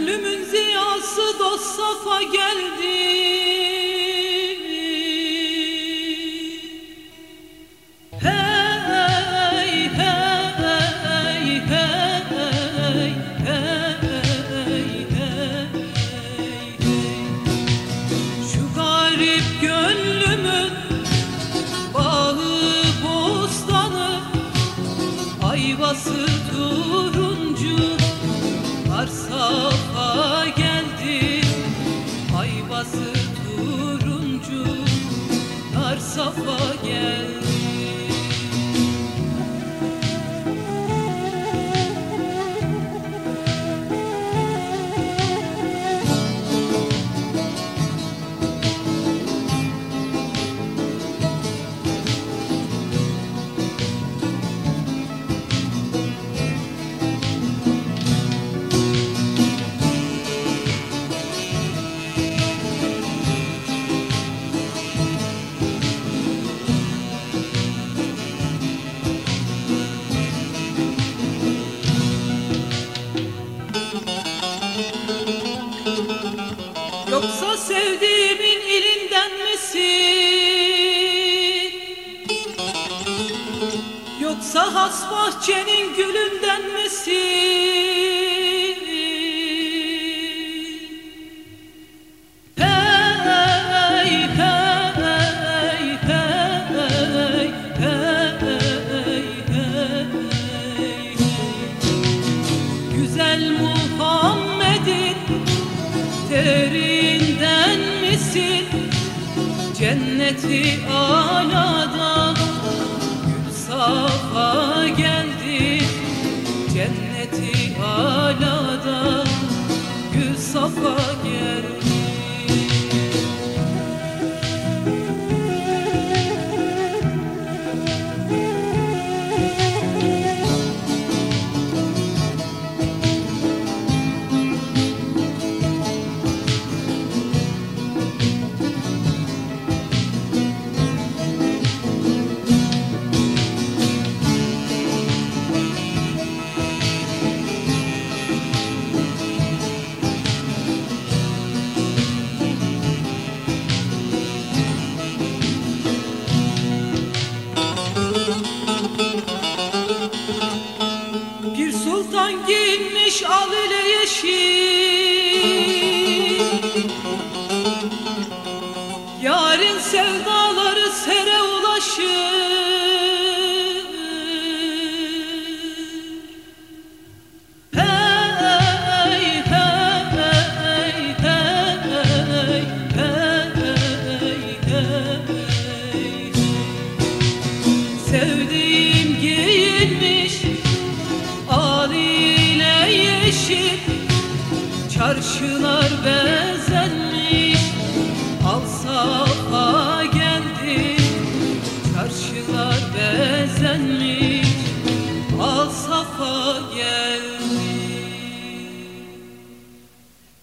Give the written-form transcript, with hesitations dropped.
Gönlümün ziyası dost safa geldi. Hey hey hey hey hey hey. Şu garip gönlümün bağı bostanı, ayvası turuncu, nar safa geldi. Ayvası turuncu, nar safa geldi. Yoksa sevdiğimin ilinden misin? Yoksa has bahçenin gülünden misin? Hey hey hey hey hey hey. Güzel Muhammed'in terinden misin? Cenneti alada gül safa geldi. Cenneti alada gül safa geldi. Bir sultan giyinmiş al ile yeşil, yarın sevdaları sere ulaşır. Hey hey hey hey hey hey. Sevdiğim giyinmiş al ile yeşil, çarşılar bezenmiş, al safa geldi. Çarşılar bezenmiş, al safa geldi.